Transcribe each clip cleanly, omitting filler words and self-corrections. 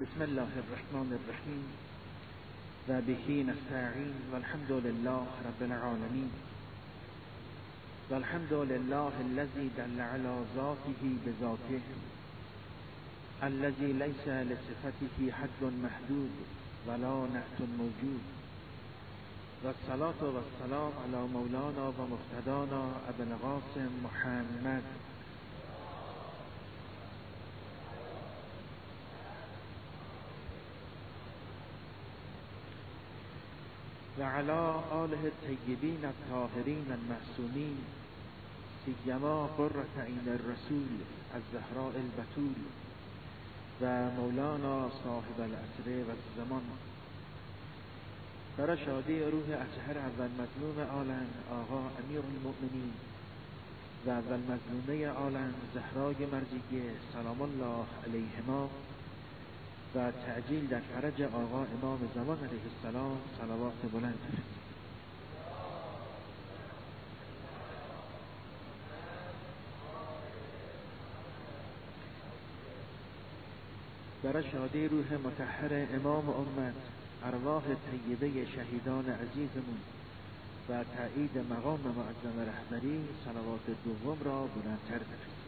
بسم الله الرحمن الرحیم و به نستعین و الحمد لله رب العالمین و الحمد لله الذي دل على ذاته بذاته الذي ليس لصفته حد محدود ولا نعت موجود و الصلاة و السلام على مولانا و مقتدانا ابو القاسم محمد و علی آله الطیبین الطاهرین المعصومین سیما قرة عین الرسول الزهراء البتول و مولانا صاحب العصر و الزمان. برای شادی روح اطهر اول مظلوم عالم آقا امیرالمؤمنین و اول مظلومه عالم زهرای مرضیه سلام الله علیهما و تعجیل در فرج آقا امام زمان علیه السلام صلوات بلند فرستید. برای شادی روح مطهر امام امت ارواح طیبه شهیدان عزیزمون و تایید مقام معظم رهبری صلوات دوم را بلندتر بفرستید.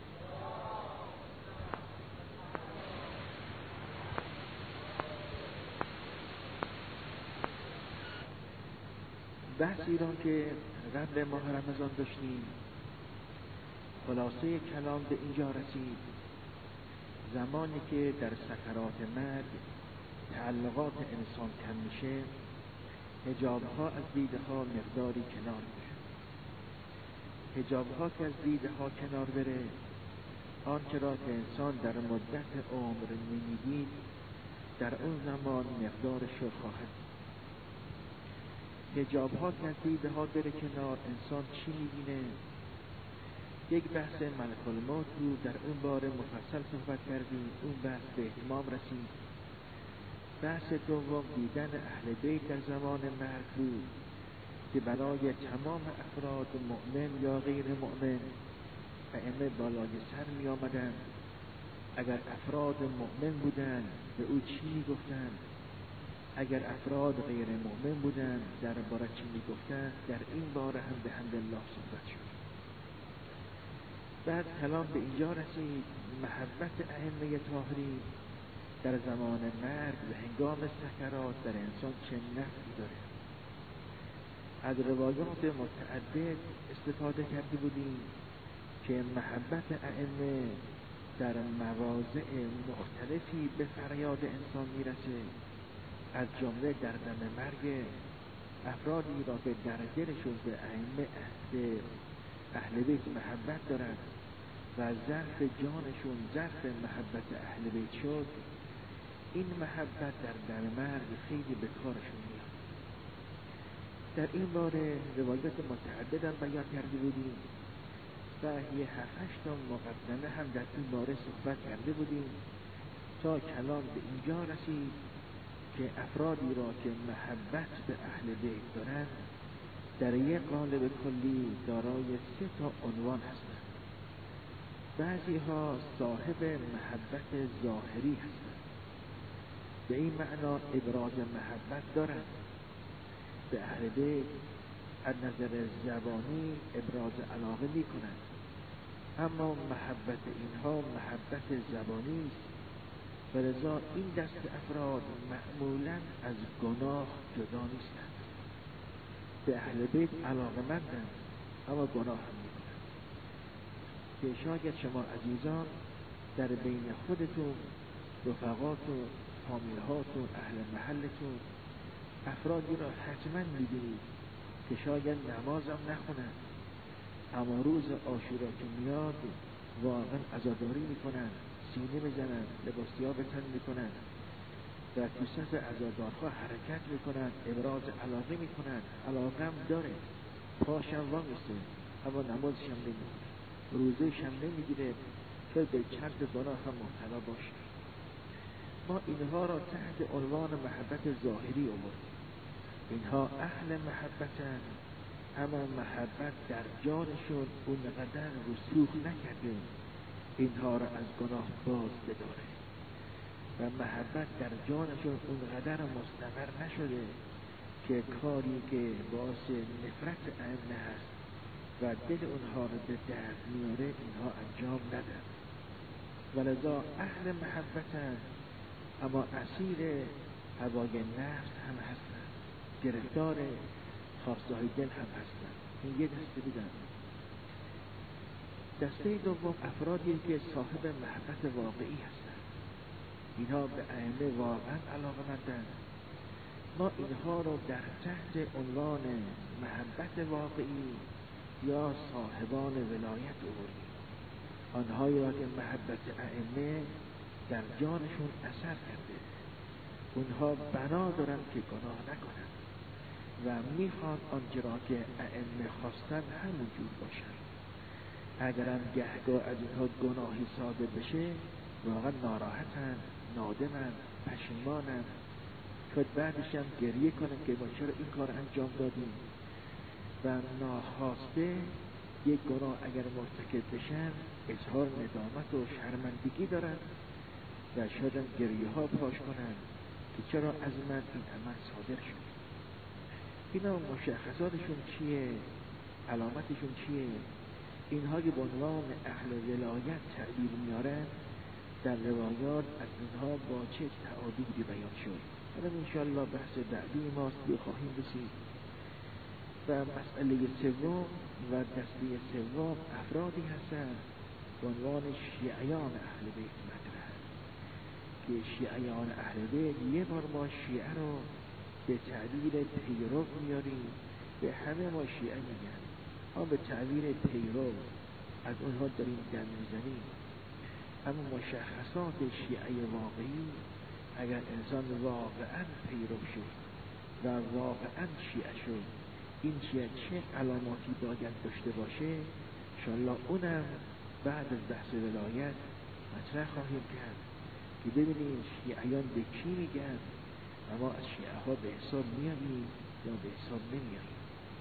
بحثی را که قبل ماه رمضان داشتیم، خلاصه کلام به اینجا رسید زمانی که در سکرات مرگ تعلقات انسان کم میشه، حجابها از دیده ها مقداری کنار میره. حجابها که از دیده ها کنار بره، آنچه را که انسان در مدت عمر نمیدید در اون زمان مقدارش رو خواهد. حجابها که از دیده ها بره کنار، انسان چی میبینه؟ یک بحث ملک الموت بود، در اون باره مفصل صحبت کردیم، اون بحث به اتمام رسید. بحث دوم دیدن اهل بیت در زمان مرگ بود که برای تمام افراد مؤمن یا غیر مؤمن ائمه بالای سر می آمدن. اگر افراد مؤمن بودن به او چی می گفتن؟ اگر افراد غیر مؤمن بودن در باره چی می گفتن؟ در این باره هم به حمدالله صحبت شد. بعد کلام به اینجا رسید محبت ائمه طاهرین در زمان مرگ و هنگام سکرات در انسان چه نفعی داره. از روایات متعدد استفاده کرده بودیم که محبت ائمه در مواضع مختلفی به فریاد انسان میرسه. از جمله در دم مرگ افرادی را که در دلشون به ائمه اهل بیت محبت دارند و ظرف جانشون ظرف محبت اهل بیت شد، این محبت در دم مرگ خیلی به کارشون میاد. در این باره روایات متعدد هم بیان کرده بودیم و یه 7-8 تا مقدمه هم در این باره صحبت کرده بودیم تا کلام به اینجا رسید که افرادی را که محبت به اهل بیت دارند در یک قالب کلی دارای 3 تا عنوان هستند. بعضی ها صاحب محبت ظاهری هستند، به این معنا ابراز محبت دارند به اهل بیت، از نظر زبانی ابراز علاقه می کنند، اما محبت اینها محبت زبانی است و لذا این دست افراد معمولا از گناه جدا نیستند. به اهل بیت علاقه‌مندند اما گناه هم می کنند. که شاید شما عزیزان در بین خودتون، رفقاتون، فامیلهاتون، اهل محلتون افرادی را حتما می‌بینید که شاید نماز هم نخونند، اما روز عاشورا که میاد واقعا عزاداری میکنن، سینه میزنن، لباسیاب تن میکنن و تو صف عزادارها حرکت میکنن، ابراز علاقه میکنن، علاقه هم داره، پاشم وامیسته اما نمازش هم نمیکنه، روزش هم نمیگیره که به چند گناه هم مبتلا باشه. ما اینها را تحت عنوان محبت ظاهری آوردیم. اینها اهل محبتن، اما محبت در جانشون اونقدر رسوخ نکرده اینها را از گناه باز بداره. و محبت در جانشون اونقدر مستقر نشده که کاری که باعث نفرت ائمه هست و دل اونها رو به درد میاره اینها انجام ندن. ولذا اهل محبتن اما اسیر هوای نفس هم هستن، گرفتار خواسته های دل هم هستن. این یه دسته بودن. دسته دوم افرادی که صاحب محبت واقعی هستن. اینها به ائمه واقعا علاقه‌مندند. ما اینها رو در تحت عنوان محبت واقعی یا صاحبان ولایت آوردیم. آنهایی را که محبت ائمه در جانشون اثر کرده، اونها بنا دارن که گناه نکنن و میخوان آنچه را که ائمه خواستن همونجور باشن. اگرم گهگاه از اینها گناهی صادر بشه واقعا ناراحتن، نادمن، پشیمانن، شاید بعدش هم گریه کنن که ما چرا این کار انجام دادیم و ناخواسته یک گناه اگر مرتکب بشن اظهار ندامت و شرمندگی دارن و شاید هم گریه ها پاش کنن که چرا از من این عمل صادر شد. اینا مشخصاتشون چیه؟ علامتشون چیه؟ اینها که به عنوان اهل ولایت تعبیر میارن در روایات از اینها با چه تعابیری بیان شد. حالا انشاءالله بحث بعدی ماست که خواهیم رسید. و مسئله سوم و دسته سوم افرادی هستند به عنوان شیعیان اهل بیت مطرح که شیعیان اهل بیت یه بار ما شیعه رو به تعبیر پیرو میاریم، به همه ما شیعه میگن، ما به تعبیر پیرو از اونها داریم دم میزنیم. اما مشخصات شیعه واقعی اگر انسان واقعا پیرو شد و واقعا شیعه شد، این شیعه چه علاماتی باید داشته باشه انشاءالله اونم بعد از بحث ولایت مطرح خواهیم کرد که ببینیم شیعیان به کی میگن و ما از شیعه ها به حساب میاییم یا به حساب نمیاییم.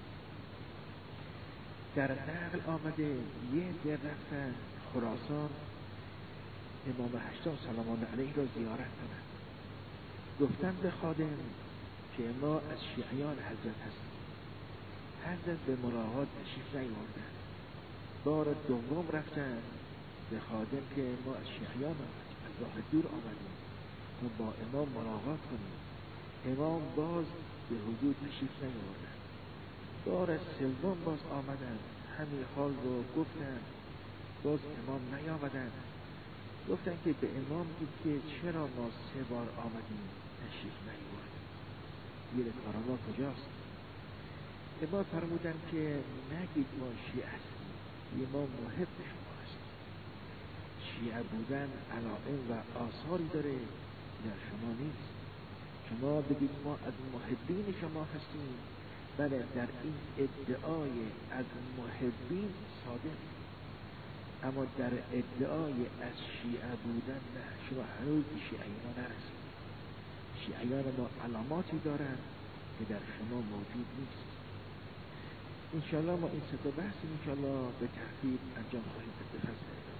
در نقل آمده یه در رفتن خراسان امام هشتم سلام الله علیه را زیارت کنند. گفتن به خادم که ما از شیعیان حضرت هستیم. حضرت به ملاقات تشریف نیاوردند. بار دوم رفتن به خادم که ما از شیعیان آمدیم، از راه دور آمدیم ما با امام ملاقات کنیم. امام باز به حضور تشریف نیاوردند. بار سوم باز آمدند، همین حال رو گفتن، باز امام نیامدند. گفتن که به امام گفت که چرا ما 3 بار آمدیم تشریف نیاوردیم، گیر کار ما کجاست؟ امام فرمودن که نگید ما شیعه هستیم، یه ما محب شما هستیم. شیعه بودن علائم و آثاری داره در شما نیست. شما بگید ما از محبین شما هستیم، بله در این ادعای از محبین صادق، اما در ادعای از شیعه بودن نه، شما هنوز به شیعیان نرسید. شیعیان ما علاماتی دارن که در شما موجود نیست. انشاءالله ما این 3 بحث انشاءالله به ترتیب انجام خواهیم داد به فضل الله.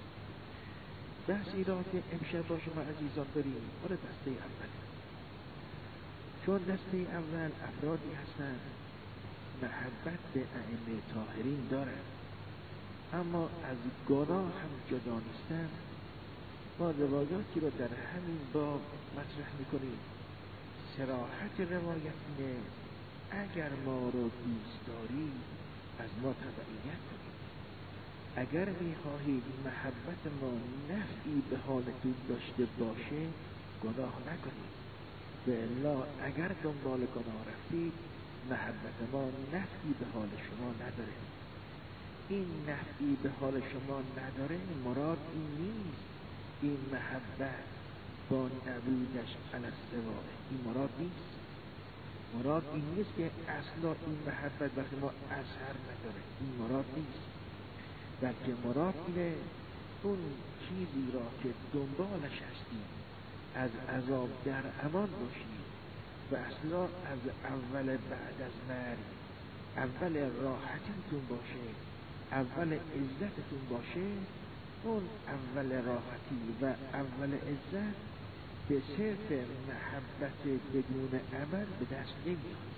بحثی را که امشب با شما عزیزان داریم مال دسته اول، چون دسته اول افرادی هستند محبت به ائمه طاهرین دارند اما از گناه هم جدا نیستند. ما روایاتی را در همین باب مطرح میکنیم. صراحت روایت اینه اگر ما رو دوست داری از ما تبعیت کنید. اگر میخواهید محبت ما نفعی به حالتون داشته باشه گناه نکنید، و الا اگر دنبال گناه رفتید محبت ما نفعی به حال شما نداره. این نفعی به حال شما نداره مراد این نیست این محبت با نبودش علی السواء، این مراد نیست. مراد این نیست که اصلا این محبت وقتی ما اثر نداره، این مراد نیست. بلکه مراد اینه اون چیزی را که دنبالش هستی از عذاب در امان باشی و اصلا از اول بعد از مرگ اول راحتیتون باشه، اول عزتتون باشه. اون اول راحتی و اول عزت به صرف محبت بدون عمل به دست نمیاد.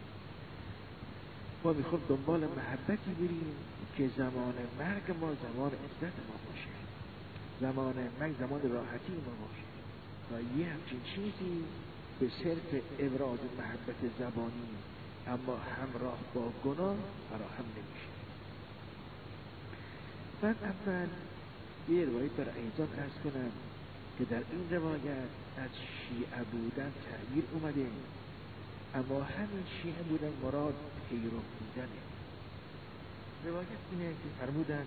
ما میخوام دنبال محبتی بریم که زمان مرگ ما زمان عزت ما باشه، زمان مرگ زمان راحتی ما باشه. تا یه همچین چیزی به صرف ابراز محبت زبانی اما همراه با گناه فراهم نمیشه. من اول یه روایت بر ایضان عرض کنم که در این روایت از شیعه بودن تعبیر اومده، اما همین شیعه بودن مراد پیرو بودنه. روایت اینه که فرمودن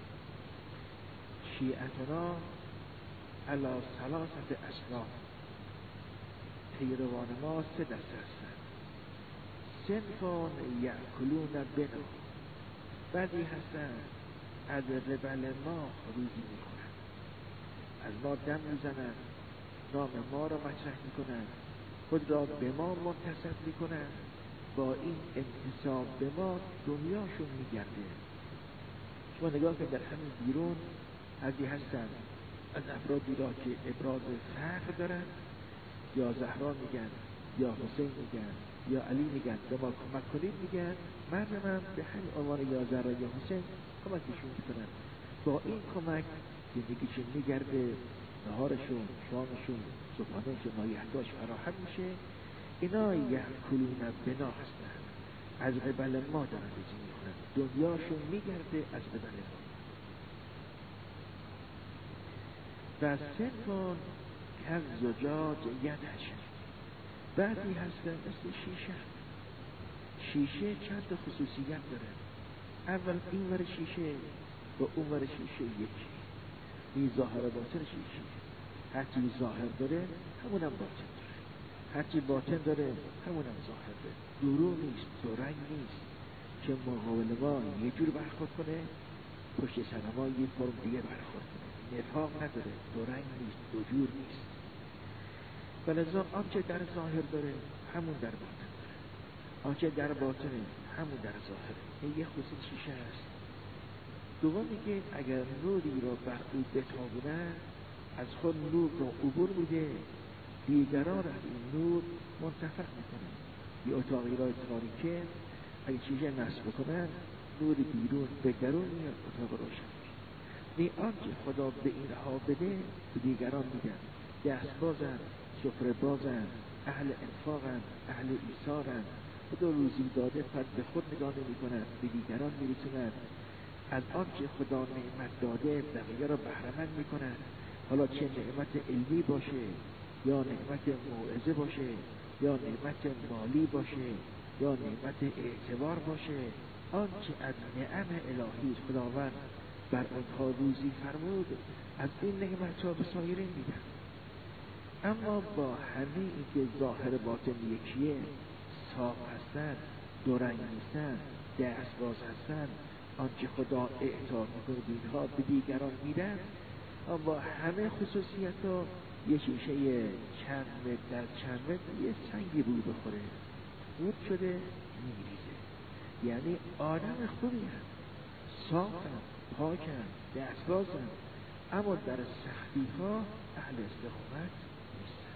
شیعتنا علی ثلاثه اصناف، پیروان ما سه دسته هستند. صنفان یأکلون بنا، بعضی هستند از ربل ما روزی میکنند، از ما دم میزنند، نام ما را مطرح میکنند، خود را به ما منتسب میکنند، با این انتساب به ما دنیاشون میگرده. شما نگاه کنید در همین بیرون بعضی هستند از افرادی را که ابراز فقر دارند، یا زهرا میگن، یا حسین میگن، یا علی میگن، به ما کمک کنید میگن، مردم هم به همین عنوان یا زهرا یا حسین کمکشون میکنن. با این کمک زندگیشون میگرده، نهارشون، شامشون، صبحانهشون، نایحتاج فراهم میشه. اینا یأکلون بنا هستن، از قبل ما دارن روزی میکنن، دنیاشون میگرده از قبل ما. و صنفان از زجاج یدش، بعدی هستن مثل شیشه. شیشه چند تا خصوصیت داره. اول این ور شیشه با اون ور شیشه یکی، این ظاهر باطن شیشه، هرچی ظاهر داره همونم باطن داره، هرچی باطن داره همونم ظاهر داره. درو نیست، دو رنگ نیست که مقابل ما یه جور برخورد کنه، پشت سر ما یه فرم دیگه برخورد کنه. نفاق نداره، دو رنگ نیست، دو جور نیست. ولذا آنچه در ظاهر داره همون در باطن داره، آنچه در باطنه همون در ظاهره. این یه خصوص شیشه است. دوم میگه اگر نوری را بر او بتابونن از خود نور را عبور میده، دیگران را این نور منتفع میکنه. یه اتاقی را تاریکه اگه شیشه نصب بکنن نور بیرون به درون میاد، اتاق روشن میشه. این آنچه خدا به اینها بده به دیگران میدن. دست بازن، سفره بازن، اهل انفاقن، اهل ایثارن. خدا روزی داده پس به خود نگاه نمی کنند، به دیگران میرسونند. از آنچه خدا نعمت داده بقیه را بهره‌مند میکنند. حالا چه نعمت علمی باشه، یا نعمت موعظه باشه، یا نعمت مالی باشه، یا نعمت اعتبار باشه، آنچه از نعم الهی خداوند بر آنها روزی فرمود از این نعمت را به سایرین میدن. اما با همه این که ظاهر باطن یکیه، صاف هستن، دو رنگ نیستن، دست باز هستن، آنچه خدا اعطا میکنه اینها به دیگران میدن، اما با همه خصوصیت ها یه شیشه چند متر در چند متر یه سنگی بود بخوره خود شده میریزه. یعنی آدم خوبی هم، صاف هم، پاک هم، دست باز هم، اما در سختی ها اهل استقامت نیستن.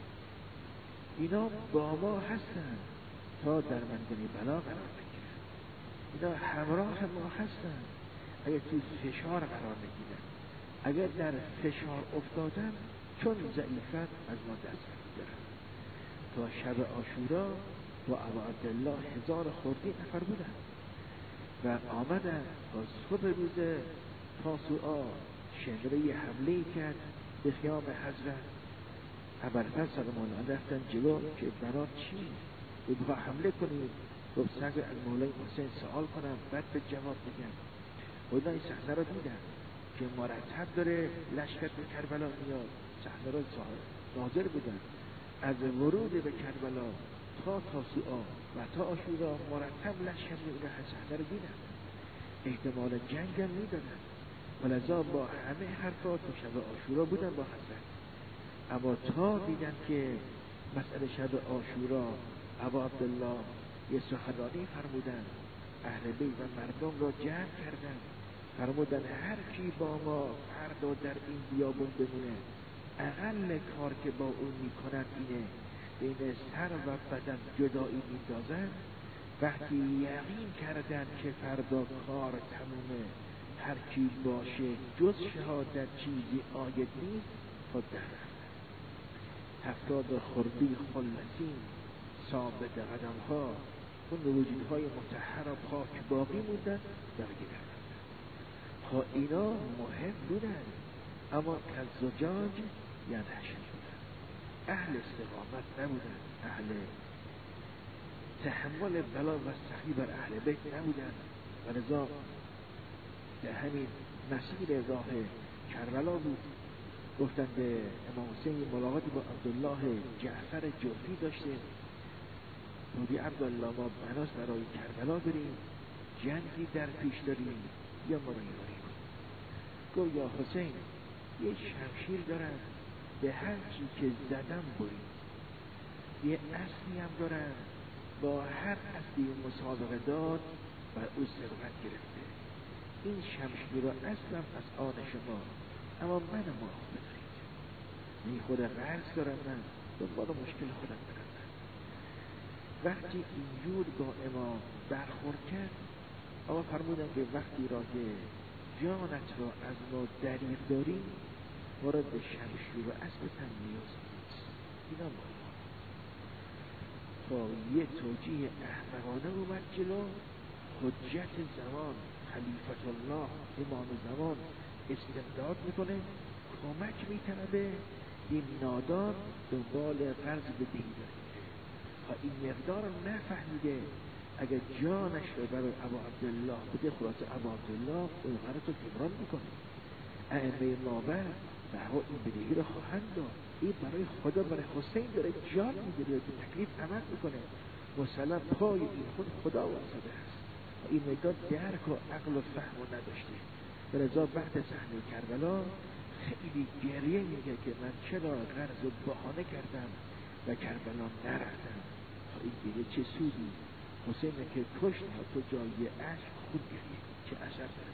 اینا با ما هستن تا در منزل بلا قرار بگیرن. اینا همراه ما هستن اگر توی فشار قرار بگیرن. اگر در فشار افتادن چون ضعیفن از ما دست می‌گیرن. تا شب عاشورا با ابا عبدالله 1000 خردی نفر بودن و آمدن تا صبح روز تاسوعا شمره حمله کرد به خیام حضرت. ابوالفضل سلام الله رفتن جلو که بنات چی؟ بخوا حمله کنید. گفت سگ از مولای حسین سوال کنم بعد به جواب بگم. خدا این صحنه رو دیدن که مرتب داره لشکر به کربلا میاد. صحنه رو ناظر بودن از ورود به کربلا تا تاسوعا و تا عاشورا مرتب لشکر میاد. صحنه رو دیدن، احتمال جنگ هم میدادن. ولذا با همه حرفا تو شب عاشورا بودن با حضرت. اما تا دیدن که مسئله شب عاشورا ابا عبدالله یه سخنرانی فرمودن، اهل بیت و مردم را جمع کردن، فرمودن هر کی با ما فردا در این بیابون بمونه اقل کار که با اون میکنن اینه بین سر و بدن جدایی میندازن. وقتی یقین کردن که فردا کار تمومه، هر کی باشه جز شهادت چیزی آید نیست، تا در رفتن. 70 خردی خلصین ثابت قدم ها، اون وجودهای مطهر و پاک باقی موندن، بقیه در رفتن. ها اینا مهم بودن، اما کالزجاج ینحشر بودن. اهل استقامت نبودن، اهل تحمل بلا و سخی بر اهل بیت نبودن. و لذا در همین مسیر راه کربلا بود. گفتن به امام حسین ملاقاتی با عبدالله جعفر جوفی داشته. گفت عبدالله ما بناست برای کربلا بریم، جنگی در پیش داریم، یا ما رو یاری کن. گفت یا حسین یه شمشیر دارن، به هر چی که زدم بریم. یه اسبی هم دارن، با هر اسبی مسابقه داد و او سبقت گرفته. این شمشیر و اسبم از آن شما، اما من معاف بدارید. این خود قرض دارم، من دنبال مشکل خودم برم. وقتی اینجور با امام برخورد کرد، آقا فرمودن که وقتی را که جانت را از ما دریغ داریم، وارد به شمشیر و اسب تن نیاز نیست. اینا بالا با یه توجیه احمقانه اومد جلو. حجت زمان خلیفت الله امام زمان استمداد میکنه، کمک میطلبه. این نادان دنبال قرض به دین داره. این مقدار رو نفهمیده، اگر جانش رو برای ابا عبدالله بده، خلاصه ابا عبدالله اون غرض رو جبران میکنه. ائمه مابعد برای این بدهی رو خواهند داد. این برای خدا، برای حسین داره جان میده، به تکلیف عمل میکنه. مسلم پای این خود خدا واسطه است. این مقدار درک و عقل و فهم رو نداشته. لذا بعد صحنه کربلا خیلی گریه میگه که من چرا قرض و بهانه کردم و کربلا نرفتم. این دیگه چه سودی؟ حسین که کشت تو جای عشق خود گریه، چه اثر داره؟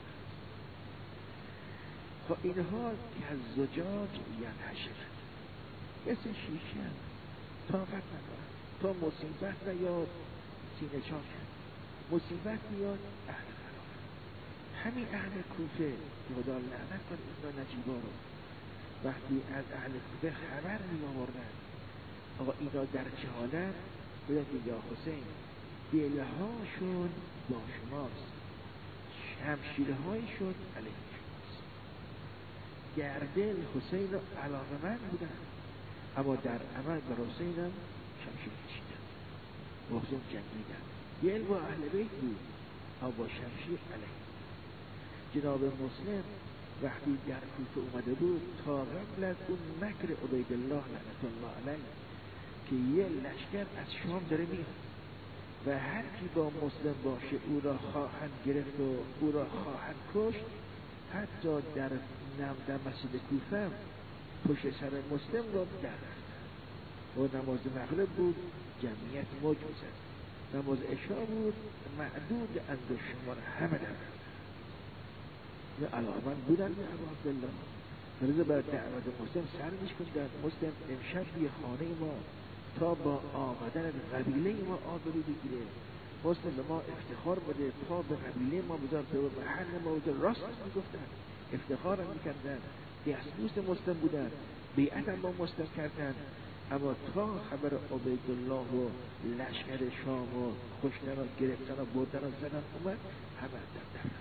خب اینها کالزجاج ینحشر، مثل شیشه هم طاقت ندارن. تا مصیبت نیاد سینه چاکن، مصیبت میاد اهل خراب. همین اهل کوفه خدا لعنت کنه اینا نجیبا رو، وقتی از اهل کوفه خبر می آوردن آقا اینا در چه حالت، بودن که یا حسین دلهاشون با شماست، شمشیرهایشون علیه شماست. در دل حسین رو علاقمند بودن، اما در عمل بر حسین هم شمشیر کشیدن، با حسین جنگیدن. دل با اهل بیت بود، اما با شمشیر علیه. جناب مسلم وقتی در کوفه اومده بود، تا قبل از اون مکر عبیدالله لعنت الله علیه که یه لشکر از شام داره میاد و هر کی با مسلم باشه او را خواهند گرفت و او را خواهند کشت، حتی در مسجد کوفه پشت سر مسلم را در رفتن. و نماز مغرب بود، جمعیت موج میزد. نماز عشا بود، معدود اندر شمار همه در رفتن. یا علاقمند بودن به ابا عبدالله. فرض بر دعوت مسلم سر میشکندن. مسلم امشب بی خانه ما تا با آمدن قبیله ما آبرو بگیره. مسلم به ما افتخار بده، پا به قبیله ما بذار، به محل ما بذار. راست میگفتن، افتخار هم میکردن، دستبوس مسلم بودن، بیعت هم با مسلم کردن. اما تا خبر عبیدالله و لشکر شام و کشتن و گرفتن و بردن و زدن اومد، همه در رفتن.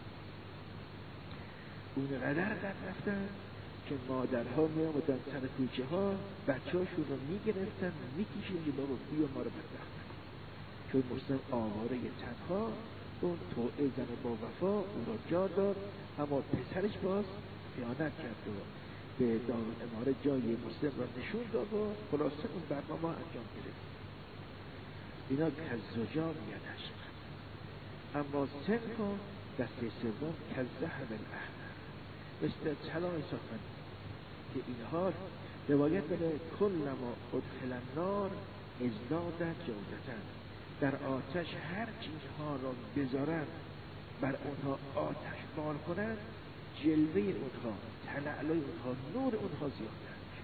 اونقدر در رفتن که مادرها میامدن سر کوچه ها، بچه هاشون رو میگرفتن میکشیدن که بابا بیا ما رو بدبخت نکن. چون مسلم آواره تنها، اون توعه زن با وفا اون را جا داد، اما پسرش باز خیانت کرد و به دارالاماره جای مسلم را نشون داد و خلاصه اون برنامه انجام گرفت. اینا کالزجاج ینحشر. اما صنفا دسته سوم کالذهب الاحمر، مثل طلای سخن که اینها روایت داره کلما ادخل النار ازداد جودتن، در آتش هر چیزها را بذارن، بر اونها آتش بار کنن، جلوه اونها، تلعلای اونها، نور اونها زیادتر میشه.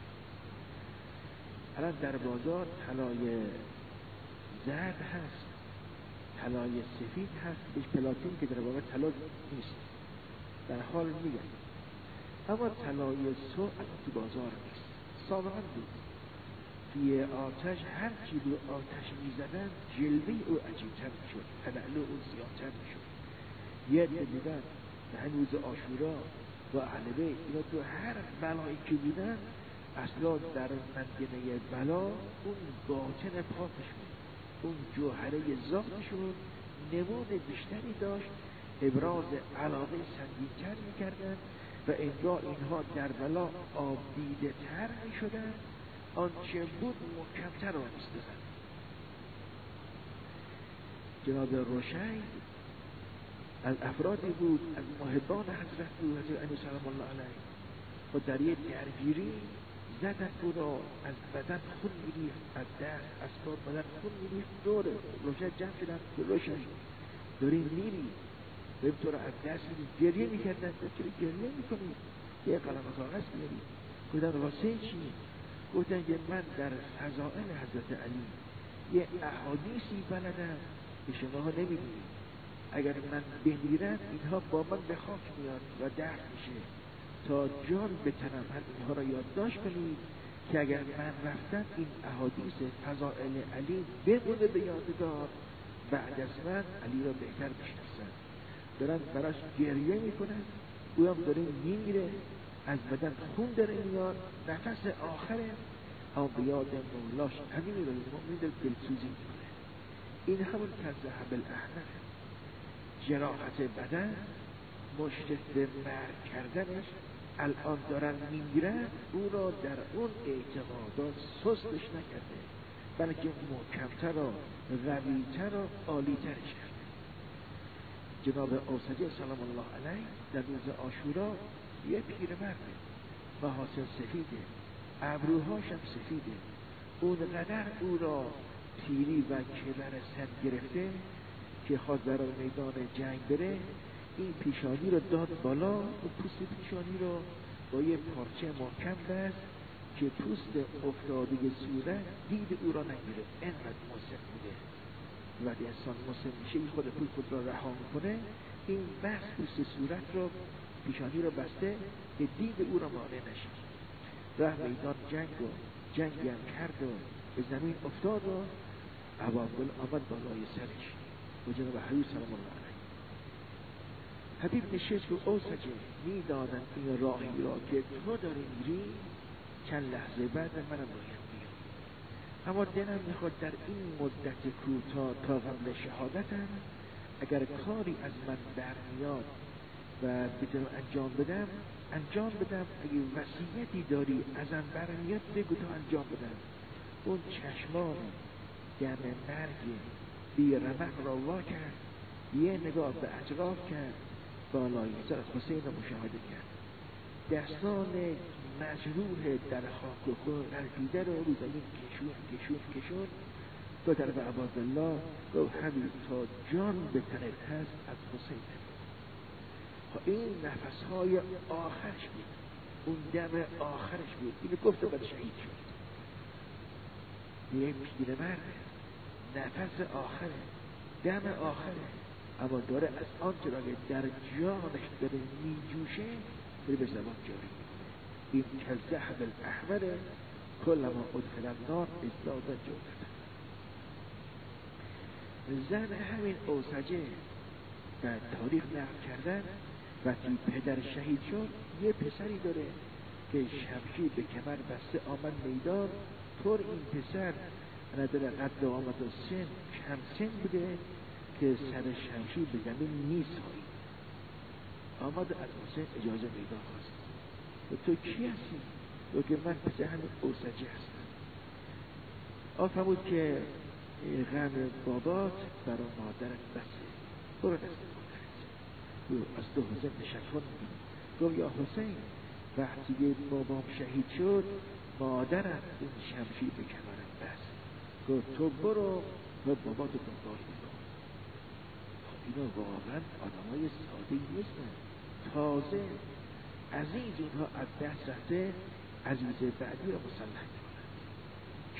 الان در بازار طلای زرد هست، طلای سفید هست، بهش پلاتین که در واقع طلا نیست، در حال میگن. اما طلای سرخ الان تو بازار نیست. سابقا بود توی آتش هر چی رو آتش میزدن جلوه او عجیبتر میشد، تلالو او زیادتر میشد. یه عده بودن به همین روز عاشورا و اهل بیت، اینا تو هر بلایی که بودن اصلا در منطقه بلا اون باطن پاکشون، اون جوهره ذاتشون نمود بیشتری داشت، ابراز علاقه سنگین‌تر میکردن و انگار اینها در بلا آبدیده تر میشدن، آنچه بود محکمتر را میستدن. جناب روشن از افرادی بود، از محبان حضرت بود، حضرت علی سلام الله علیه، و در یک درگیری زدن او را، از بدن خون میریخت، از دست از پا بدن خون میریخت. دور روشن جمع شدن که روشن داریم میری و این تو را از دست میری، گریه میکردن. چرا گریه میکنی؟ یه قلم کاغذ بیاری. گفتن واسه چی؟ گفتن که من در فضائل حضرت علی یه احادیثی بلدم که شماها نمیدونید، اگر من بمیرم اینها با من به خاک میاد و درد میشه، تا جان بتنم هم اینها را یادداشت کنید که اگر من رفتم این احادیث فضائل علی بمونه به یادگار، بعد از من علی را بهتر بشناسن. دارن براش گریه میکنن، او هم داره میمیره، از بدن خون داره میاد، نفس آخره، اما به یاد مولاش همین رو مؤمن دلسوزی میکنه. این همون کالذهب الاحمر، جراحت بدن، مشت به مرگ کردنش. الان دارن میگیرن، او را در اون اعتقادات سستش نکرده، بلکه محکمتر و قویتر و عالیترش کرده. جناب اوسجی سلام الله علیه در روز عاشورا یه پیرمرده، محاسن سفیده، ابروهاش هم سفیده، اونقدر او را پیری و کبر سر گرفته که خواست در میدان جنگ بره، این پیشانی رو داد بالا و پوست پیشانی رو با یه پارچه محکم بست که پوست افتاده صورت دید او را نگیره. اینقدر مسن بوده. وقتی انسان مسن میشه این خود را رها میکنه، این بست پوست صورت رو، پیشانی رو بسته که دید او را مانع نشه. راه میدان جنگی هم کرد و به زمین افتاد و ابوالفضل آمد بالای سرش و جناب حبیب سلام الله علیه. حبیب نشست که اوسجه میدانم این راهی را که تو داری میری چند لحظه بعد منم باید بیام، اما دلم میخواد در این مدت کوتاه تا قبل شهادتم اگر کاری از من برمیاد و بتونم انجام بدم. اگه وصیتی داری ازم برمیاد بگو تا انجام بدم. اون چشمان دم مرگ بی رمق را وا کرد، یه نگاه به اطراف کرد، بالای سر حسین را مشاهده کرد، دستان مجروح در خاک و خون غلطیده رو رو زمین کشون به طرف عبادالله گفت حبیب تا جان به تنت هست از حسین. این نفسهای آخرش بود، اون دم آخرش بود. اینو گفت و بعد شهید شد. یک پیرمرد نفس آخره، دم آخره، اما داره از آنچه را که در جانش داره میجوشه داره به زبان جاری میکنه. این کالذهب الاحمر کلما ادخل النار ازداد جودته. زن همین اوسجه در تاریخ نقل کردن وقتی پدر شهید شد یه پسری داره که شمشیر به کمر بسته آمد میدان. طور این پسر نداره قد آمد و سن کم سن بوده که سر شمشیر به زمین میسایید. آمد از حسین اجازه میدان خواست. و تو کی هستی؟ و که من پسر همین اوسجه هستم. آفرمود که غم بابات برای مادرت بسه، برو دست مادرت. از تو حسین تشکر میکنم. گفت یا حسین وقتی که بابام شهید شد مادرم این شمشیر به کمرم بست. گفت تو برو و باباتو دنبال بکن. اینا واقعا آدمای ساده نیستن. تازه عزیز اونها از دست رفته عزیز بعدی را مسلح میکنن.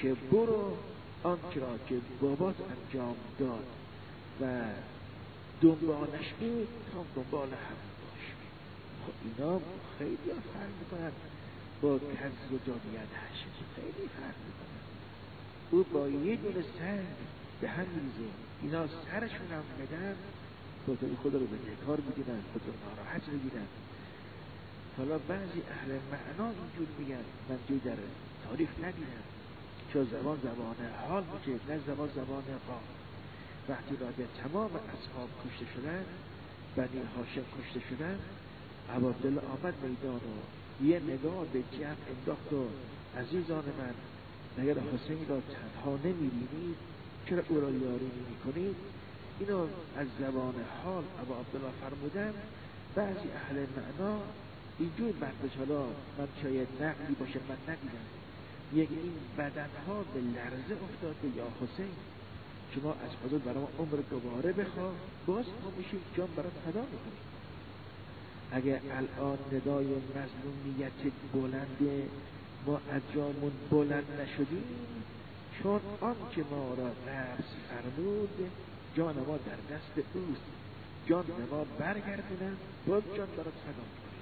که برو آنچه را که بابات انجام داد و دنبالش بود تا دنبال هم باش. خب اینا خیلی فرق میکنن با کز و جامیت هشت، خیلی فرق میکنن. او با یه دونه سنگ به هم میریزه، اینا سرشون هم بدن با توی خود رو به نکار میگیرن، خود رو ناراحت میگیرن. حالا بعضی اهل معنا اینجور میگن، من جای در تاریخ ندیدم، چون زبان حال میشه نه زبان قام. وقتی را به تمام اصحاب کشته شدن، بنی هاشم کشته شدن، ابوعبدالله آمد میدان و یه نگاه به جمع انداخت و عزیزان من، مگر حسین را تنها نمیبینید؟ چرا او را یاری نمی‌کنید؟ اینو از زبان حال ابوعبدالله فرمودن. بعضی اهل معنا اینجور برداشت، حالا من شاید نقلی باشه من ندیدم، یکی این بدنها به لرزه افتاده، یا حسین شما از حضور برای عمر دوباره بخوا، باز ما میشیم جان برات فدا میکنیم. اگه الان ندای مظلومیت بلنده، ما از جامون بلند نشدیم، چون آنچه ما را نفس فرمود جان ما در دست اوست، جان ما برگردونن باز جان برات فدا میکنیم.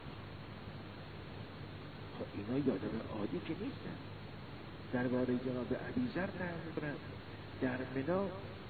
خب اینا یادم عادی که نیستن. درباره جناب ابیذر نمیبرن در منا،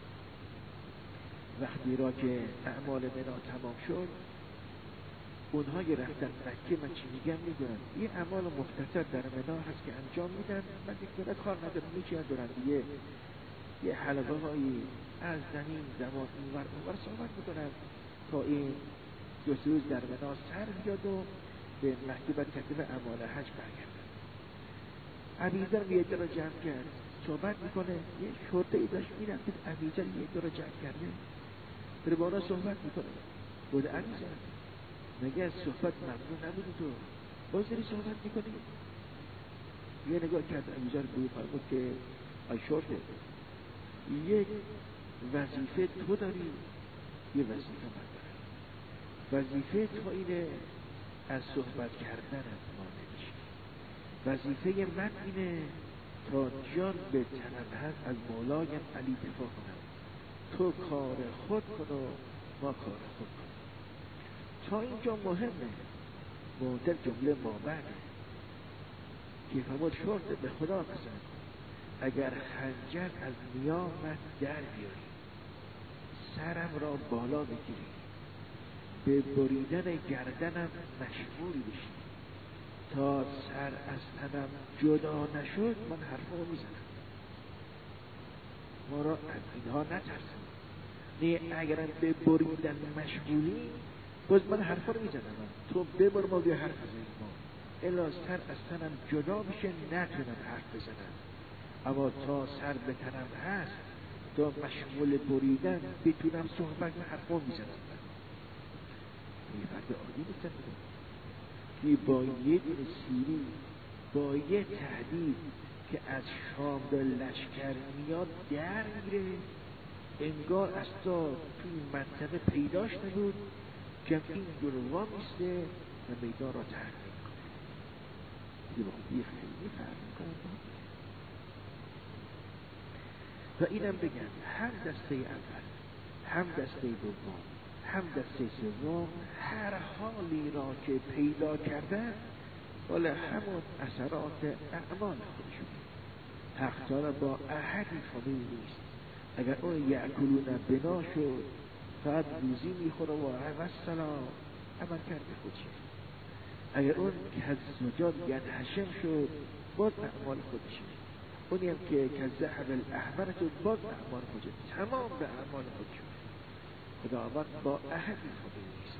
وقتی را که اعمال منا تمام شد، اونها یه رفتن مکه، من چی میگم میدونن، یه اعمال مختصر در منا هست که انجام میدن، من دیگه کار ندارم، میچین دورن یه حلقه هایی از زمین زمان اونور صحبت میکنن تا این 2 روز در منا سر بیاد و به مکه و تکلیف اعمال حج برگردن. ابیذر یه جا را جمع کرد، صحبت میکنه، یه شرطه ای داشت میرفت، ابیذر یه جا را جمع کرده داره با اونا صحبت میکنه. بود ابیذر مگه از صحبت ممنون نبودی تو؟ باز داری صحبت میکنی؟ یه نگاه کرد ابیذر به او فرمود که ای شرطه، یک وظیفه تو داری، یه وظیفه من دارم. وظیفه تو اینه از صحبت کردن ما نمیشه، وظیفه من اینه تا جان به تنم هست از مولایم علی دفاع کنم. تو کار خود کن و ما کار خود کنیم. تا اینجا مهمه. مهمتر جمله ما بعده که فرمود شرط به خدا قسم، اگر خنجر از نیامت در بیاری، سرم را بالا بگیری، به بریدن گردنم مشغول بشی، تا سر از تنم جدا نشد من حرفمو میزنم. ما را از اینها نترسیم. نه اگرم به بریدن مشغولی باز من حرفا رو میزنم، تو ببر ما بیا حرف بزنیم، ما الا سر از تنم جدا میشه نتونم حرف بزنم. اما تا سر به تنم هست، تا مشغول بریدن بتونم صحبت و حرفا میزنم. این فرد عادی نیستم که با یه دین سیری، با یه تهدید که از شام به لشکر میاد در میره، انگار از تا توی منطقه پیداش نبود که این جلوان میسته و میدان را ترک میکنه. یه واقعی خیلی فرق میکنه. و اینم بگم هم دسته اول، هم دسته دوم، هم دسته سوم، هر حالی را که پیدا کردن ولی همون اثرات اعمال خودشونه. تختار با احدی فامیل نیست. اگر اون یأکلون بنا شد فقط روزی میخوره و السلام عمل کرده خودشه. اگر اون کالزجاج ینحشر شد باز اعمال خودشه. اونی هم که کالذهب الاحمر شد باز اعمال خودشه. تمام به اعمال خودشه. خداوند با احدی فامیل نیست.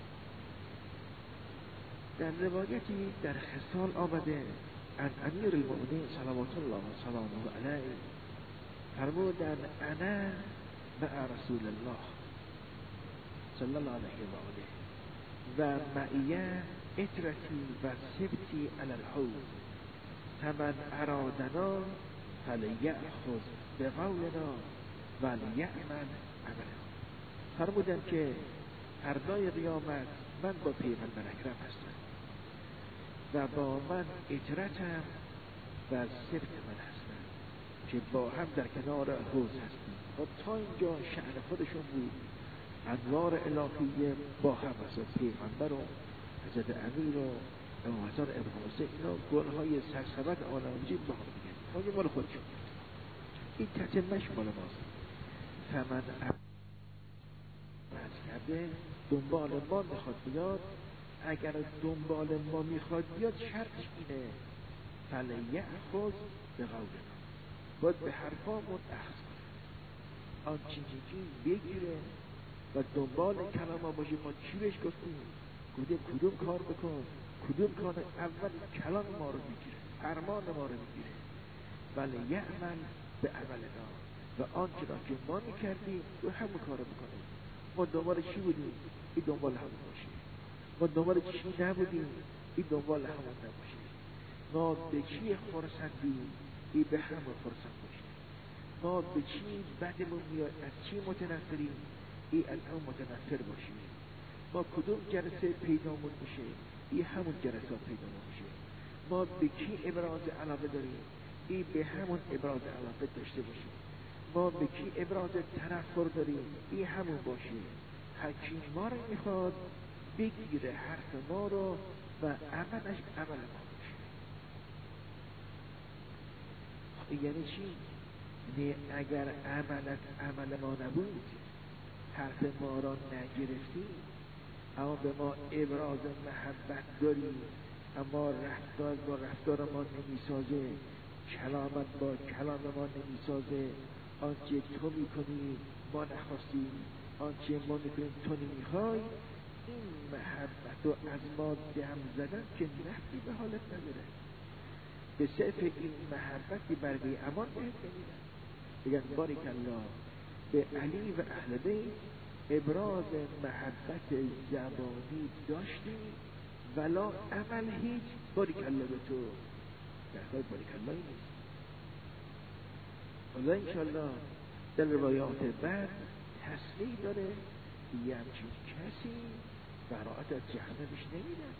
در روایتی در خصال آمده عن امیر المؤمنین صلوات الله و سلامه علیه فرمودن انا مع رسول الله صلی الله علیه و آله و معیه اطرتی و سبتی علی الحوض فمن ارادنا فلیأخذ بقولنا ولیعمل عملا. فرمودن که فردای قیامت من با پیغمبر اکرم هستم و با من اطرتم و سبت من هستم. که با هم در کنار حوض هستیم. و تا اینجا شأن خودشون بود، انوار الهیه با هم مثلا پیغمبر و حضرت امیر و امام حسن ابن حسین، اینا گلهای سرسبد عالم مجید با هم دیگه ما مال خودشون. این تتمش مال ماست. فمن عرض کرده دنبال ما میخواد بیاد، اگر دنبال ما میخواد بیاد شرطش اینه فلیأخذ بقولنا، باید به حرفامون اخذ کنه، آن چیزی بگیره و دنبال کلام ما باشه. ما چی بهش گفتیم؟ گفتیم کدوم کار بکن، کدوم کار اول کلام ما رو میگیره، فرمان ما رو میگیره. ولی یعمل به عملنا، و آنچه را که ما میکردیم و همون کار بکنیم. ما دنبال چی بودیم؟ این دنبال همون باشه. ما دنبال چی نبودیم؟ این دنبال همون نباشه. ما به چی خرسندیم؟ این به همون خرسند باشه. ما به چی بدمون میاد، از چی متنفریم؟ این از همون متنفر باشیم. ما کدوم جلسه پیدامون میشه؟ این همون جلسات پیدامون میشه. ما به کی ابراز علاقه داریم؟ این به همون ابراز علاقه داشته باشیم. ما به کی ابراز تنفر داریم؟ این همون باشه. حکیم ما رو میخواد بگیره حرف ما رو و عملش عمل ما باشه. یعنی چی؟ نه اگر عملت عمل ما نبود، حرف ما را نگرفتی، اما به ما ابراز محبت داری، اما رفتار با رفتار ما نمیسازه، کلامت با کلام ما نمیسازه، آنچه تو میکنی ما نخواستی، آنچه ما میکنیم تو نمیخوای، این محبت و از ما دم زدن که نفتی به حالت نداره. به صرف این محبتی برگه امان بهت نمیدن. بگن باریکالله به علی و اهل بیت ابراز محبت زبانی داشتی ولا عمل هیچ. باریکالله به تو در خواهی باریکالله نیست. الله انشالله در روایات بعد تصریح داره یه همچین کسی براعت از جهنمش نمیدن.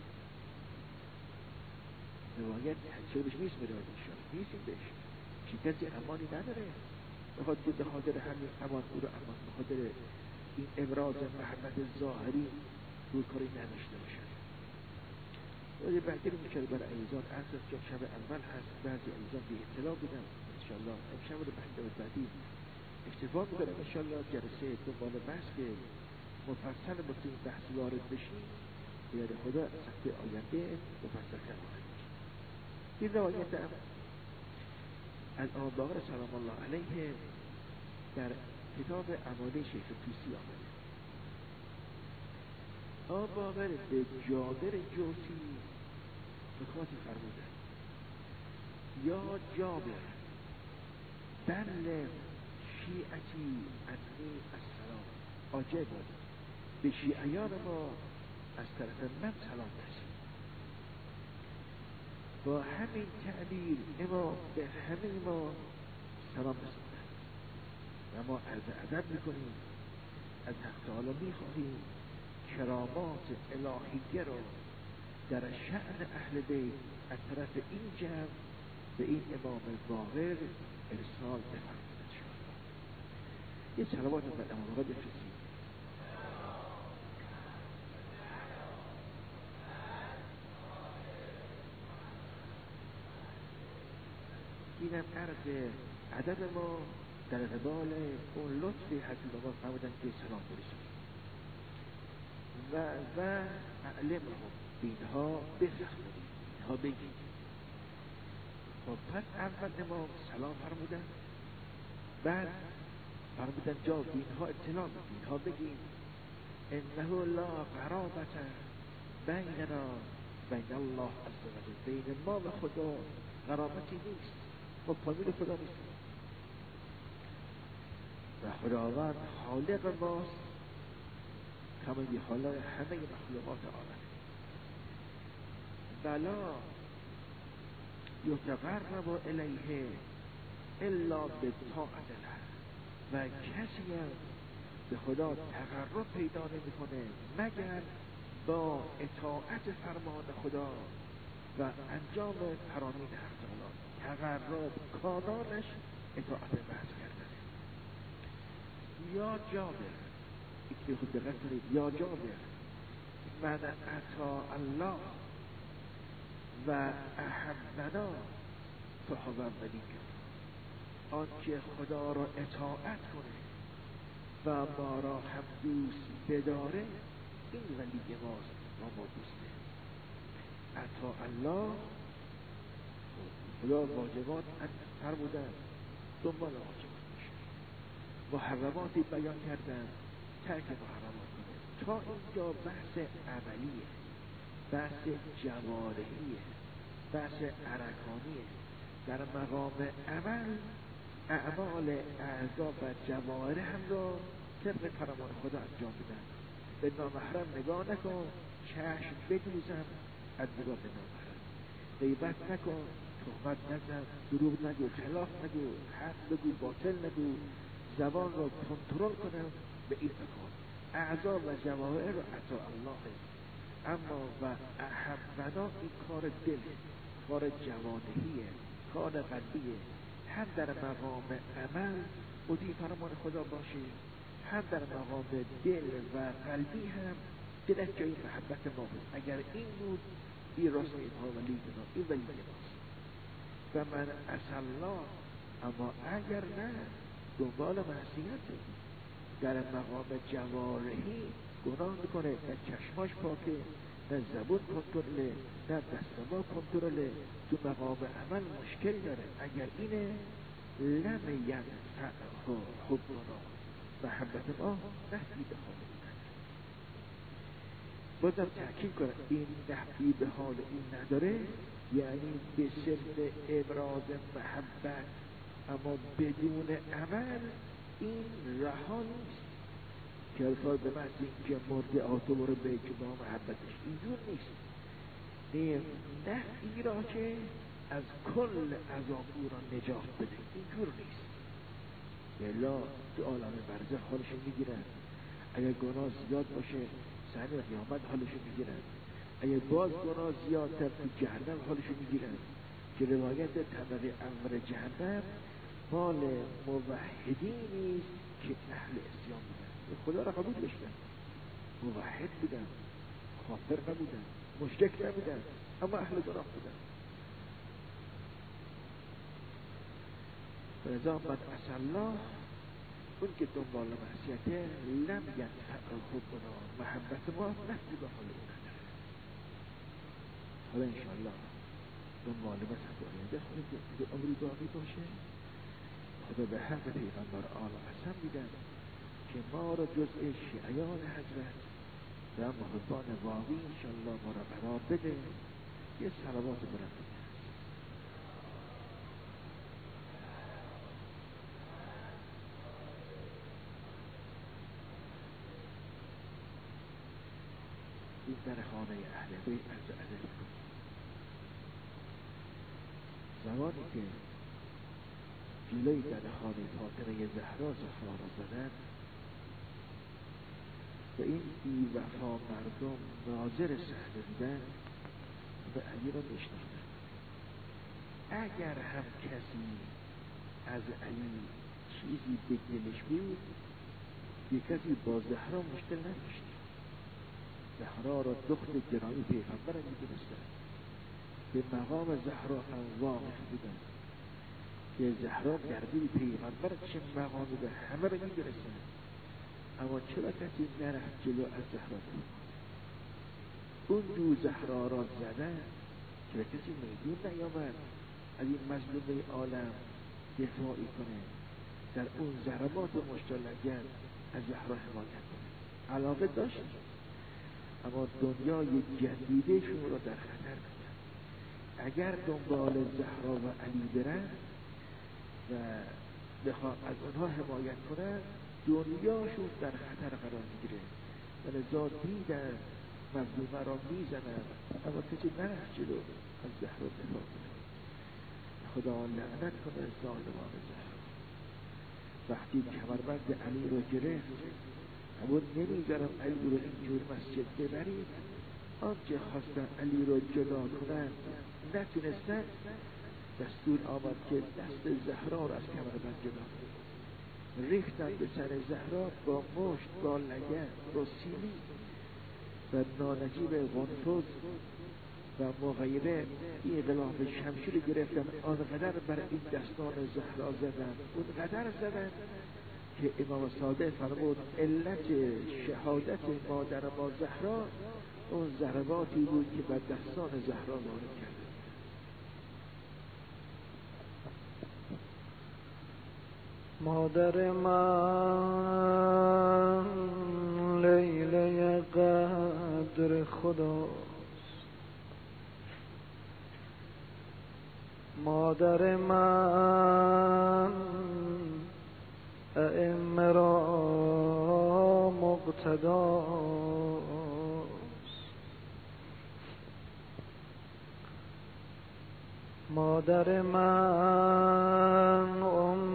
روایت چربش نیست میدارد انشالله نیستیم بهش چی کسی امانی نداره به خاطر همین امان او رو امان به خاطر این ابراز محبت ظاهری روی کاری نداشته باشد. ولی بهتر میکرد برای ایزان اصلا چون شب اول هست بعضی ایزان به اطلاع بودن انشالله امشب رو بحث بعدی اکتفا میکنم انشالله جلسه دنبال بحث که مفصل با این بحث وارد بشیم بیاد خدا سخت آینده مفصل کرد. این روایت هم از آن باقر سلام الله علیه در کتاب اعمال شیخ توسی آمده. آن باقر به جابر جوسی نکاتی فرموده یا جابر بلغ شیعتی انی السلام، عجب به شیعیان ما از طرف من سلام رسید. با همین تعبیر امام به همه ما سلام رسیدن و ما عرض ادب میکنیم از حق تعالی میخواهیم کرامات الهیه را در شأن اهل بیت از طرف این جمع به این امام باقر ارسال بفرمایید. یه صلوات بر امام باقر بفرستید. اینم عرض ادب ما در قبال اون لطفی حضرت ما فرمودن که سلام برسونید و اعلمهم اینها بفهمونید اینها بگید. خب پس اول امام سلام فرمودن بعد فرمودن جا اینها اطلاع بدید اینها بگید انه لا قرابت بیننا بین الله عز وجل، بین ما و خدا قرابتی نیست، ما فامیل خدا نیستیم و خداوند خالق ماست کما خالق همه مخلوقات عالم. بلا یتقرب الیه الا بالطاعة له، و کسی هم به خدا تقرب پیدا نمیکنه مگر با اطاعت فرمان خدا و انجام فرامین حق تعالی. تقرب کانالش اطاعت محض کردن. یا جابر، یک خود دقت کنید، یا جابر من اطاع الله و احبنا فهو ولینا، آنکه خدا را اطاعت کنه و ما را هم دوست بداره، این ولی ماست و ما دوسته. اطاع الله، خدا واجبات فرمودن، دنبال واجبات میشه، محرماتی بیان کردن، ترک محرمات کنه. تا اینجا بحث عملیه، بحث جوارحیه، بحث ارکانیه. در مقام عمل اعمال اعضا و جوارح هم را طبق فرمان خدا انجام بدن. به نامحرم نگاه نکن، چشم بدوزن از نگاه به نامحرم، غیبت نکن، تهمت نزن، دروغ نگو، خلاف نگو، حق بگو، باطل نگو، زبان را کنترل کنم. به این مقام اعضا و جوارح را اطاع الله. اما و احبنا، این کار دله، کار جوانهیه، کار قلبیه. هم در مقام عمل مطیع فرمان خدا باشه، هم در مقام دل و قلبی هم دلت جای محبت ما بود. اگر این بود این راست اینها ولی بنا، این ولی بناست. و من الله، اما اگر نه دنبال معصیت در مقام جوارحی گناه میکنه، نه چشماش پاکه، نه زبون کنترله، نه دستما کنترله، تو مقام عمل مشکل داره. اگر اینه لم ینفعه حبنا، محبت ما نفعی به حال این نداره. بازم تأکید کنم، این نفعی به حال این نداره یعنی به صرف ابراز محبت اما بدون عمل، این رها نیست که الفاظ به محض اینکه مرد آتو برو به با محبتش، اینجور نیست. این نفعی را که از کل عذاب او را نجات بده، اینجور نیست. الا تو عالم برزخ حالشو میگیرن، اگر گناه زیاد باشه سر قیامت حالشو میگیرن، اگر باز گناه زیادتر تو جهنم حالشو میگیرن. که روایت طبق امر جهنم مال موحدی نیست که اهل اسیان بودن، خدا را قبول داشتن، موحد بودن، کافر نبودن، مشرک نبودن، اما اهل گناه بودن. رضا من الله، اون که دنبال معصیته، لم ینفعه حبنا، محبت ما نفعی به حال اون نداره. حالا انشاءالله دنبال مذهب آینده خود عمری باقی باشه، خدا به حق پیغمبر آل قسم میدن که ما را جزء شیعیان حضرت و محبان واقعی انشاءالله ما را قرار بده. یه صلوات بلند بده. این در خانه اهل بیت عرض ادب کنید. زمانی که جلوی در خانه فاطمه زهرا را زدن و این بی وفا مردم ناظر صحنه بودن، به علی را میشناختن. اگر هم کسی از علی چیزی به دلش بود، یه کسی با زهرا مشکل نداشت. زهرا را دختر گرامی پیغمبر میدونستن، به مقام زهرا هم واقف بودن که زهرا در دل پیغمبر چه مقامی به همه را میدونستن. اما چرا کسی نرفت جلو از زهرا بود؟ اون دو زهرا را زدن که کسی میدون نیامد از این مظلومه عالم دفاعی کنه، در اون ضربات مشتلگن از زهرا حمایت کنه. علاقه داشت، اما دنیای جدیدشون را در خطر میدن. اگر دنبال زهرا و علی برن و بخواه از اونها حمایت کنن، دنیاشون در خطر قرار میگیره. و لذا دیدن مظلومه را میزنن، اما کسی نرفت جلو از زهرا دفاع کنه. خدا لعنت کنه ظالمان زهرا. وقتی کمربند علی رو گرفت، اما نمیذارم علی رو اینجور مسجد ببرید، آنچه خواستن علی رو جدا کنن نتونستن، دستور آمد که دست زهرا را از کمربند جدا ریختن به سر زهرا با مشت، با لگد، با سیلی و نانجیب قنفذ و مغیره این غلاف شمشیر گرفتن. آنقدر بر این دستان زهرا زدن، اونقدر زدن که امام صادق فرمود علت شهادت مادر ما زهرا اون ضرباتی بود که بر دستان زهرا وارد کرد. مادر من لیله قدر خداست، مادر من ائمه را مقتداست، مادر من ام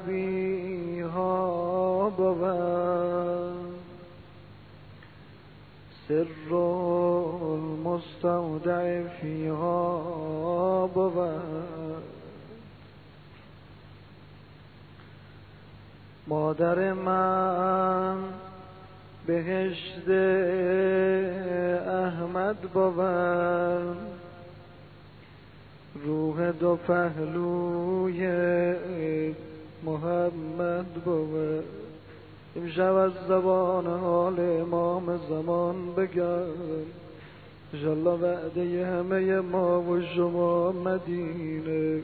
ابیها بود، سر المستودع فیها بود، مادر من بهشت احمد بود، روح دو پهلوی محمد بود. امشب از زبان حال امام زمان بگم انشالله وعده همه ما و شما مدینه.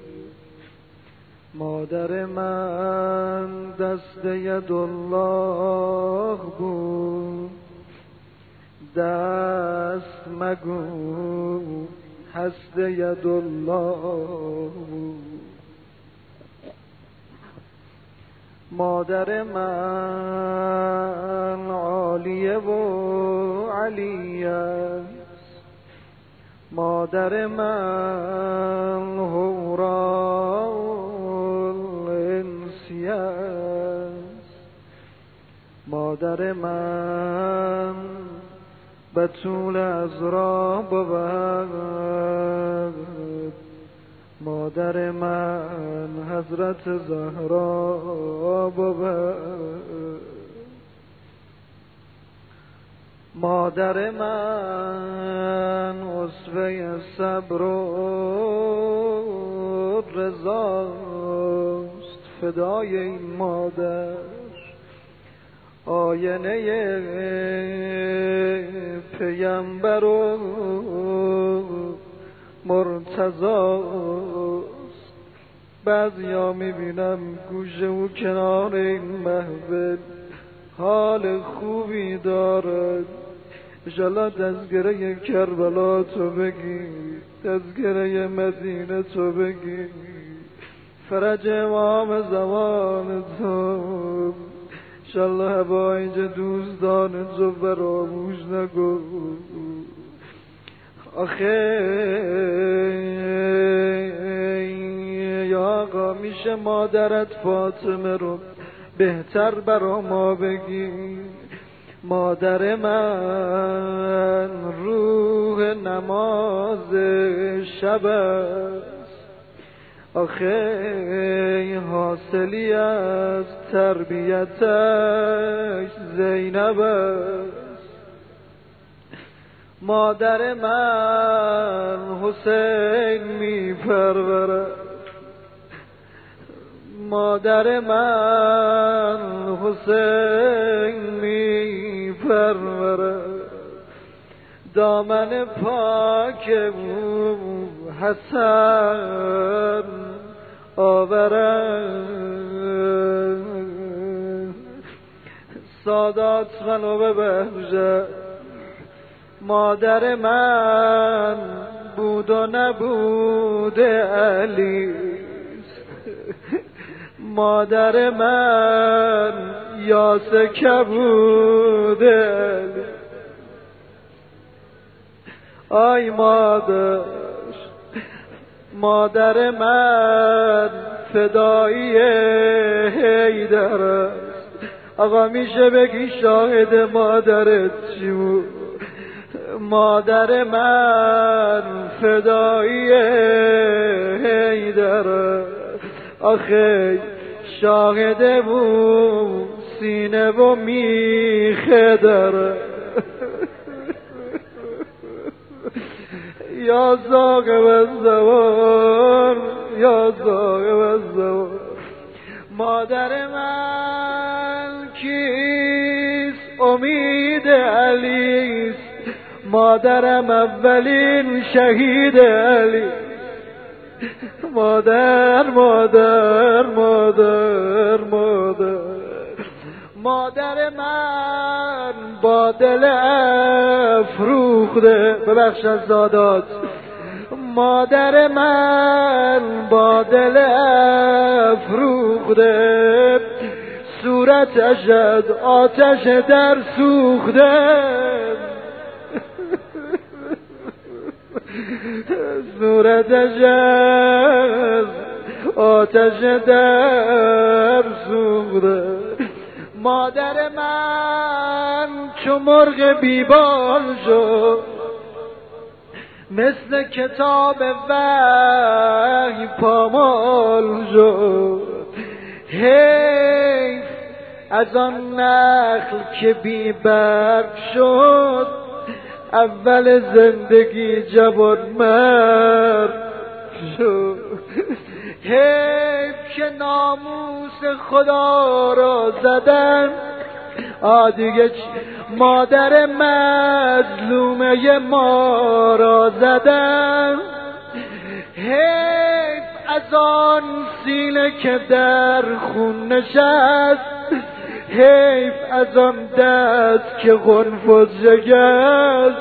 مادر من دست یدالله بود، دست مگو هست یدالله بود. مادر من عالیه و علی است، مادر من هورا الانسی است، مادر من بتول عذرا بود، مادر من حضرت زهرا بود. مادر من اسوه صبر و رضاست، فدای این مادر آینه پیامبر و مرتضاست. بعضیا میبینم گوشه و کنار این محفل حال خوبی دارد، انشالله تذکره کربلا تو بگی، تذکره مدینه تو بگی، فرج امام زمان تو انشالله با اینجا دوستان تو فراموش نگو. آخه یا آقا میشه مادرت فاطمه رو بهتر برا ما بگی؟ مادر من روح نماز شب است، آخه حاصلی از تربیتش زینب است. مادر من حسین می پرورد، مادر من حسین می پرورد، دامن پاک او حسن آورد. سادات منو ببخشد، مادر من بود و نبود علی، مادر من یاسه کبود علی. آی مادر من فدایی حیدر است. آقا میشه بگی شاهد مادرت چی بود؟ مادر من فدایی حیدر، آخه شاهده بود سینه و میخه داره. یا زاغب الزمان، یا زاغب الزمان. مادر من کیست؟ امید علیست. مادرم اولین شهید علی. مادر مادر مادر مادر. مادر من با دل افروخته، ببخش از زادات. مادر من با دل افروخته، صورتش از آتش در سوخته. صورتش از آتش در سوخته. مادر من چو مرغ بیبال شد، مثل کتاب وحی پامال شد. حیف از آن نخل که بی برگ شد، اول زندگی جوان مرد شد. حیف که ناموس خدا را زدن، دیگه مادر مظلومه ما را زدن. حیف از آن سینه که در خون نشست، حیف از آن دست که قنفذ شکست.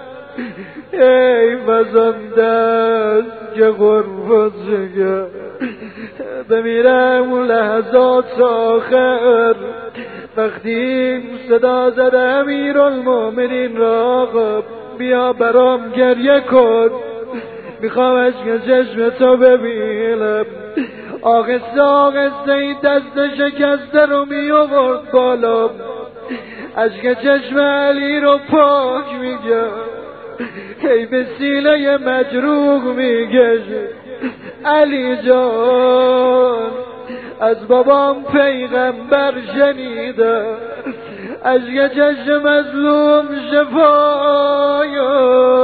حیف از آن دست که قنفذ شکست. بمیرم اون لحظات آخر، وقتی صدا زده امیرالمومنین را، بیا برام گریه کن، میخوام عشق چشم تو ببینم. آهسته آهسته این دست شکسته رو میآورد بالا، عشق چشم علی رو پاک میگه، هی به سینه مجروح میگه علی جان از بابام پیغمبر شنیده، عشق چشم مظلوم شفایا،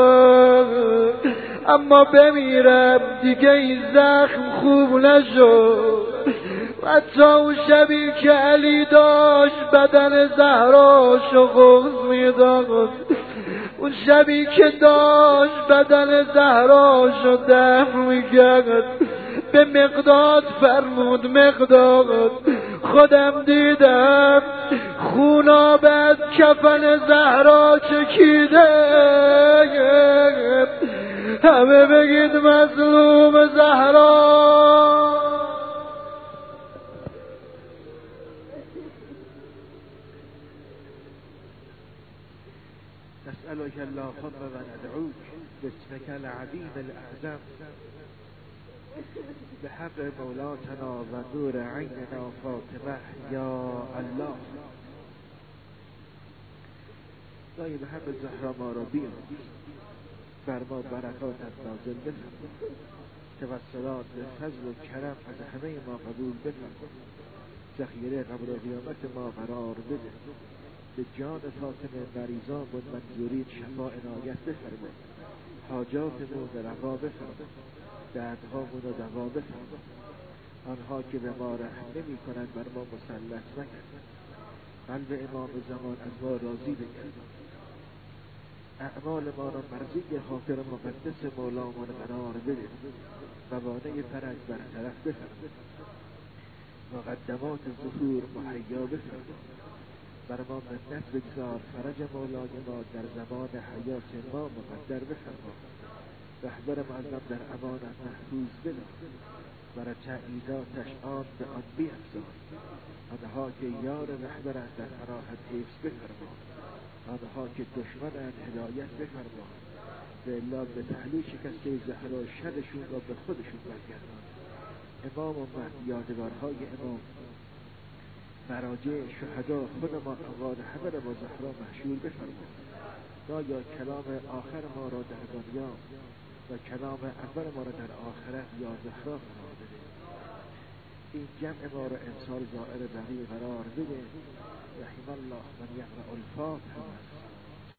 اما بمیرم دیگه این زخم خوب نشد. حتی اون شبی که علی داشت بدن زهراشو غوض میداد، اون شبی که داشت بدن زهراشو دفن میکرد، به مقداد فرمود مقداد خودم دیدم خوناب از کفن زهرا چکیده، همه بگید مظلوم زهرا. نسألك اللهم وندعوك باسمك العظيم الأعظم بحق مولاتنا و نور عیننا فاطمه یا الله. دایی به حق زهرا ما را بیاموز، بر ما برکاتت نازل بفرما، توسلات به فضل و کرم از همه ما قبول بفرما، ذخیره قبر و قیامت ما قرار بده، به جان فاطمه مریضامون منظوری شفا عنایت بفرما، حاجاتمون روا بفرما، دردهامون رو دوا بفرما. آنها که به ما رحم نمی کنند بر ما مسلط نکن، قلب امام زمان از ما راضی بگرد، اعمال ما را مرضی خاطر مقدس مولامون قرار بده، موانع فرج برطرف بفرما، مقدمات ظهور مهیا بفرما، بر ما منت بگذار، فرج مولای ما در زمان حیات ما مقدر بفرما، رهبر معظم در امانت محفوظ بدار، برای تأییداتش آن به آن بیفزار، آنها که یار رهبرند در فراحت حفظ بفرما، آنها که دشمنند هدایت بفرما، به الله به پهلو شکسته زهرا شرشون را به خودشون برگردان. امام و مهد، یادگارهای امام، مراجع، شهدا، خود ما اموال همه را با زهرا محشور بفرما، یا کلام آخر ما را در دنیا و کلام اول ما را در آخرت یا زهرا قرار بده. این جمع ما را امسال زائر بقیع قرار بده. رحم الله من یقرأ الفاتحه.